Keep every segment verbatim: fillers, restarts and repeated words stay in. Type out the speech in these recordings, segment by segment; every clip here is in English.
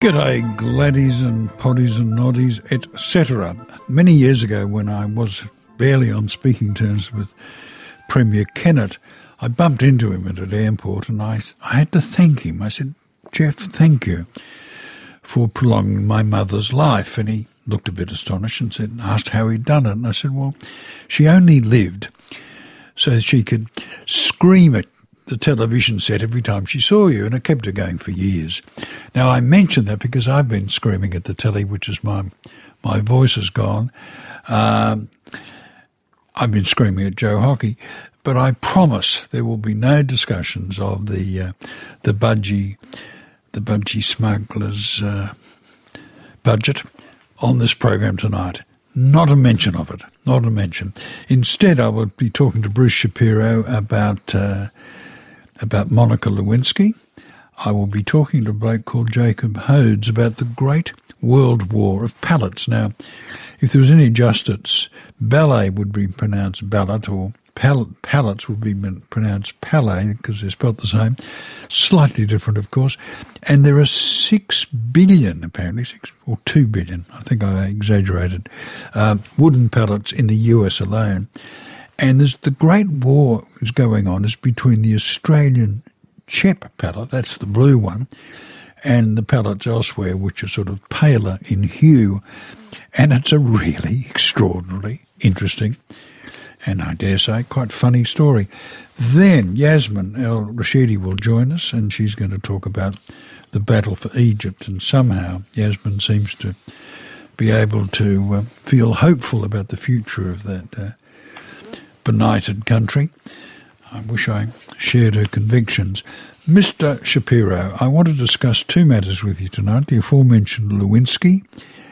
G'day, gladdies and poddies and noddies, et cetera. Many years ago, when I was barely on speaking terms with Premier Kennett, I bumped into him at an airport and I, I had to thank him. I said, "Jeff, thank you for prolonging my mother's life." And he looked a bit astonished and said, asked how he'd done it. And I said, well, she only lived so that she could scream at the television set every time she saw you, and it kept her going for years. Now, I mention that because I've been screaming at the telly, which is my my voice is gone. Um, I've been screaming at Joe Hockey, but I promise there will be no discussions of the uh, the budgie the budgie smugglers uh, budget on this program tonight. Not a mention of it. Not a mention. Instead, I will be talking to Bruce Shapiro about. Uh, about Monica Lewinsky. I will be talking to a bloke called Jacob Hodes about the Great World War of Pallets. Now, if there was any justice, ballet would be pronounced ballot, or pal- pallets would be pronounced palais, because they're spelt the same. Slightly different, of course. And there are six billion, apparently, six or two billion, I think I exaggerated, uh, wooden pallets in the U S alone. And there's the great war is going on is between the Australian CHEP pallet, that's the blue one, and the pallets elsewhere, which are sort of paler in hue. And it's a really extraordinarily interesting and, I dare say, quite funny story. Then Yasmin El-Rashidi will join us, and she's going to talk about the battle for Egypt. And somehow Yasmin seems to be able to uh, feel hopeful about the future of that uh, benighted country. I wish I shared her convictions. Mister Shapiro, I want to discuss two matters with you tonight, the aforementioned Lewinsky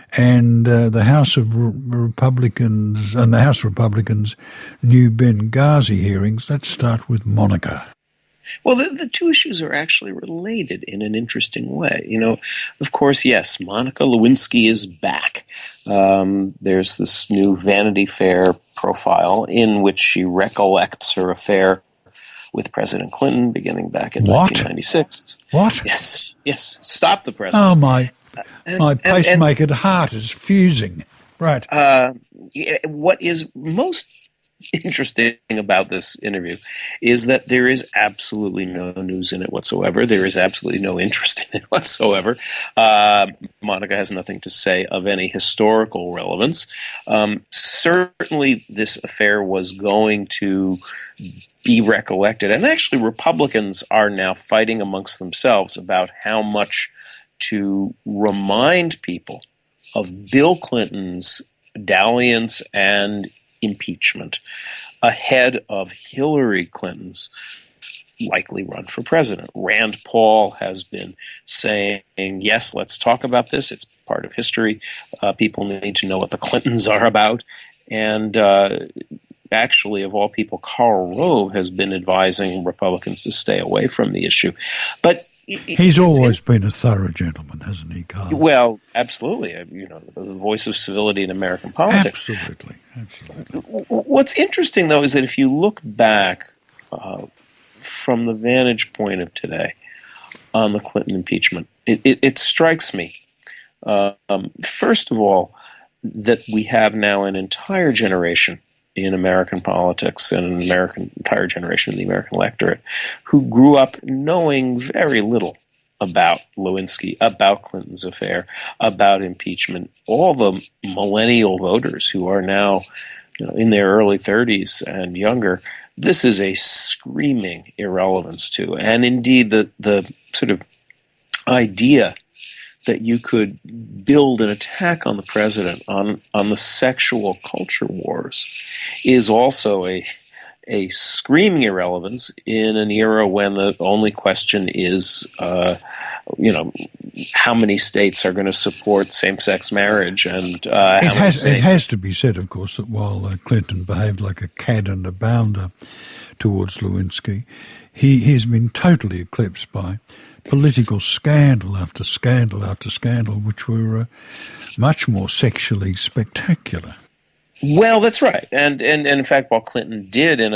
and uh, the House of Re- Republicans and the House Republicans' new Benghazi hearings. Let's start with Monica. Well, the, the two issues are actually related in an interesting way. You know, of course, yes, Monica Lewinsky is back. Um, there's this new Vanity Fair profile in which she recollects her affair with President Clinton beginning back in what? nineteen ninety-six. What? Yes, yes. Stop the president. Oh, my, uh, and, my pacemaker and, and, heart is fusing. Right. Uh, what is most interesting about this interview is that there is absolutely no news in it whatsoever. There is absolutely no interest in it whatsoever. Uh, Monica has nothing to say of any historical relevance. Um, certainly this affair was going to be recollected. And actually Republicans are now fighting amongst themselves about how much to remind people of Bill Clinton's dalliance and impeachment ahead of Hillary Clinton's likely run for president. Rand Paul has been saying, yes, let's talk about this. It's part of history. Uh, people need to know what the Clintons are about. And uh, actually, of all people, Karl Rove has been advising Republicans to stay away from the issue. But He's always been a thorough gentleman, hasn't he, Carl? Well, absolutely. You know, the voice of civility in American politics. Absolutely, absolutely. What's interesting, though, is that if you look back uh, from the vantage point of today on the Clinton impeachment, it, it, it strikes me, uh, um, first of all, that we have now an entire generation in American politics and an American entire generation in the American electorate who grew up knowing very little about Lewinsky, about Clinton's affair, about impeachment. All the millennial voters who are now, you know, in their early thirties and younger, this is a screaming irrelevance to. And indeed, the the sort of idea that you could build an attack on the president on, on the sexual culture wars is also a a screaming irrelevance in an era when the only question is, uh, you know, how many states are going to support same-sex marriage, and uh, how it has many it has to be said, of course, that while uh, Clinton behaved like a cad and a bounder towards Lewinsky, he he has been totally eclipsed by political scandal after scandal after scandal, which were uh, much more sexually spectacular. Well, that's right, and, and and in fact, while Clinton did, in a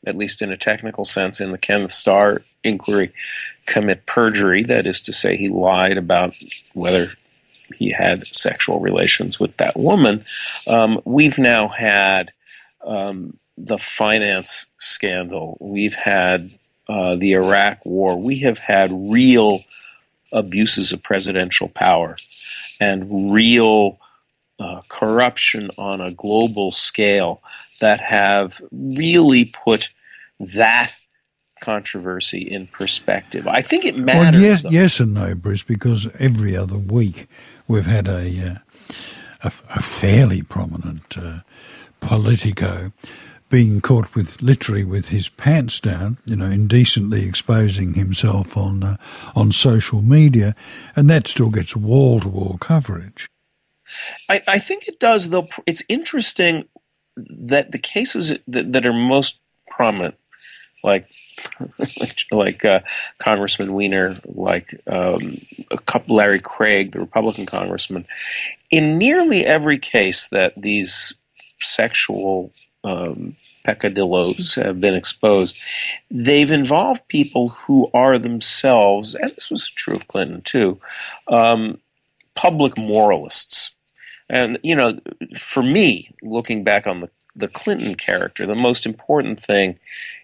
at least in a technical sense, in the Kenneth Starr inquiry, commit perjury. That is to say, he lied about whether he had sexual relations with that woman. Um, we've now had um, the finance scandal. We've had uh, the Iraq War. We have had real abuses of presidential power and real uh, corruption on a global scale that have really put that controversy in perspective. I think it matters. Well, yes, though. yes and no, Bruce, because every other week we've had a uh, a, a fairly prominent uh, Politico being caught with literally with his pants down, you know, indecently exposing himself on uh, on social media, and that still gets wall-to-wall coverage. I, I think it does, though. It's interesting that the cases that, that are most prominent, like like uh, Congressman Weiner, like um, a couple, Larry Craig, the Republican congressman, in nearly every case that these sexual um, peccadillos have been exposed, they've involved people who are themselves, and this was true of Clinton too, um, public moralists. And, you know, for me, looking back on the, the Clinton character, the most important thing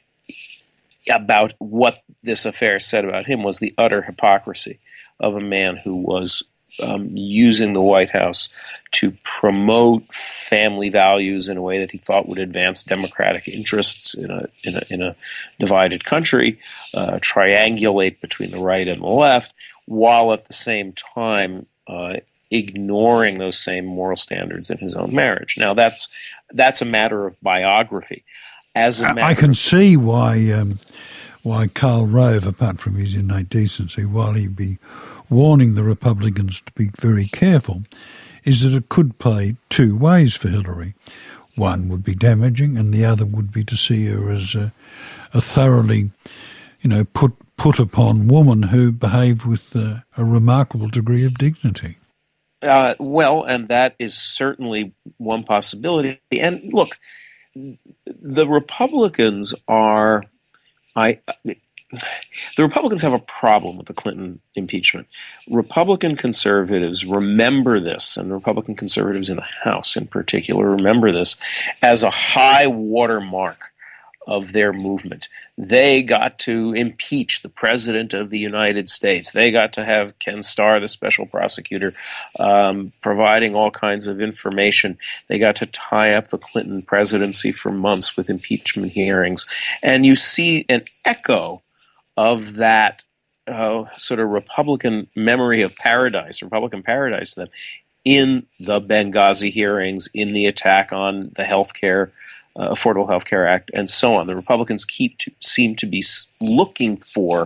about what this affair said about him was the utter hypocrisy of a man who was um, using the White House to promote family values in a way that he thought would advance democratic interests in a in a, in a divided country, uh, triangulate between the right and the left, while at the same time uh, ignoring those same moral standards in his own marriage. Now, that's that's a matter of biography. As a matter I can of- see why um, why Karl Rove, apart from his innate decency, while he'd be warning the Republicans to be very careful, is that it could play two ways for Hillary. One would be damaging, and the other would be to see her as a, a thoroughly, you know, put put upon woman who behaved with uh, a remarkable degree of dignity. Uh, well, and that is certainly one possibility. And look, the Republicans are, I, the Republicans have a problem with the Clinton impeachment. Republican conservatives remember this, and Republican conservatives in the House in particular remember this as a high water mark of their movement. They got to impeach the President of the United States. They got to have Ken Starr, the special prosecutor, um, providing all kinds of information. They got to tie up the Clinton presidency for months with impeachment hearings. And you see an echo of that uh, sort of Republican memory of paradise, Republican paradise then, in the Benghazi hearings, in the attack on the health care Uh, Affordable Health Care Act, and so on. The Republicans keep to, seem to be looking for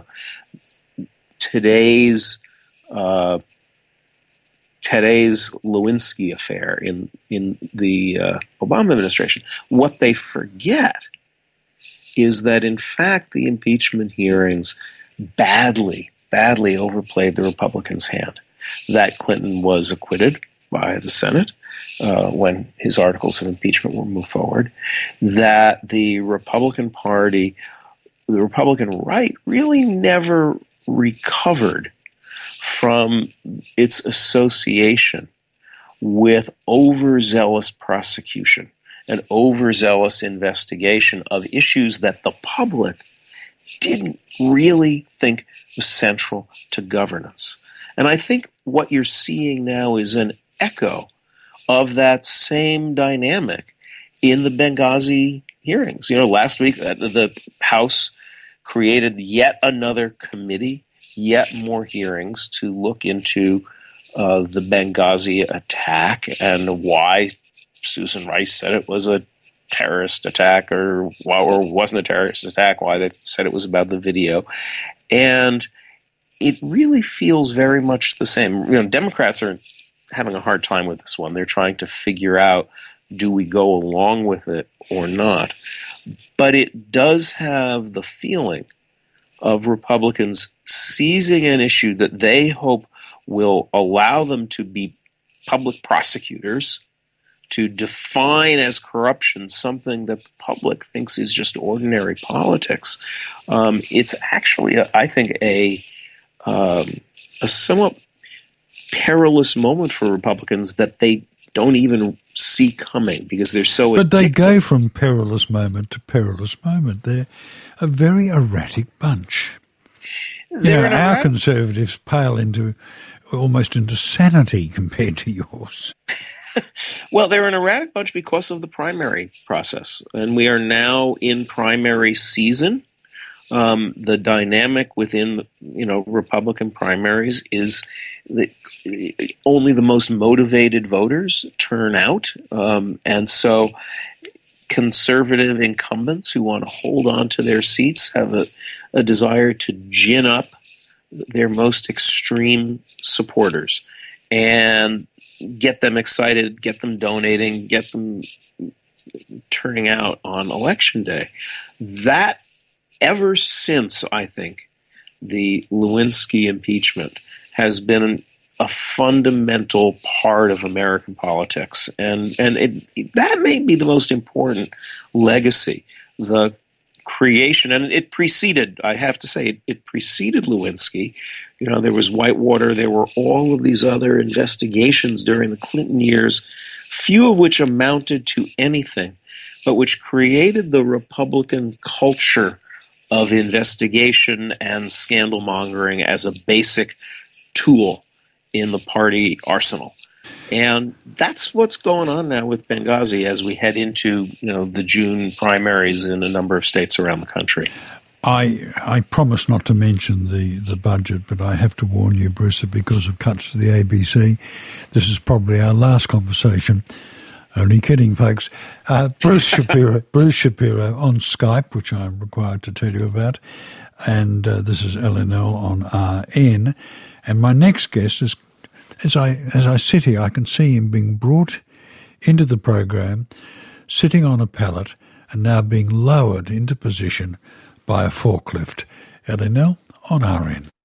today's uh, today's Lewinsky affair in in the uh, Obama administration. What they forget is that, in fact, the impeachment hearings badly, badly overplayed the Republicans' hand. That Clinton was acquitted by the Senate Uh, when his articles of impeachment were moved forward, that the Republican Party, the Republican right, really never recovered from its association with overzealous prosecution and overzealous investigation of issues that the public didn't really think was central to governance. And I think what you're seeing now is an echo of that same dynamic in the Benghazi hearings. You know, last week the House created yet another committee, yet more hearings to look into uh, the Benghazi attack and why Susan Rice said it was a terrorist attack or, or wasn't a terrorist attack, why they said it was about the video. And it really feels very much the same. You know, Democrats are having a hard time with this one. They're trying to figure out, do we go along with it or not? But it does have the feeling of Republicans seizing an issue that they hope will allow them to be public prosecutors to define as corruption something that the public thinks is just ordinary politics, um, it's actually, a, I think, a um, a somewhat perilous moment for Republicans that they don't even see coming because they're so But they addicted. go from perilous moment to perilous moment. They're a very erratic bunch. You know, They're an our erratic- Conservatives pale into almost into sanity compared to yours. Well, they're an erratic bunch because of the primary process, and we are now in primary season. Um, the dynamic within, you know, Republican primaries is that only the most motivated voters turn out, um, and so conservative incumbents who want to hold on to their seats have a, a desire to gin up their most extreme supporters and get them excited, get them donating, get them turning out on election day. That, ever since, I think, the Lewinsky impeachment has been a fundamental part of American politics. And, and it, that may be the most important legacy, the creation, and it preceded, I have to say, it, it preceded Lewinsky. You know, there was Whitewater, there were all of these other investigations during the Clinton years, few of which amounted to anything, but which created the Republican culture of investigation and scandal mongering as a basic tool in the party arsenal. And that's what's going on now with Benghazi as we head into, you know, the June primaries in a number of states around the country. I I promise not to mention the, the budget, but I have to warn you, Bruce, that because of cuts to the A B C, this is probably our last conversation. Only kidding, folks. Uh, Bruce Shapiro, Bruce Shapiro on Skype, which I'm required to tell you about, and uh, this is L N L on R N. And my next guest is, as I as I sit here, I can see him being brought into the program, sitting on a pallet, and now being lowered into position by a forklift. L N L on R N.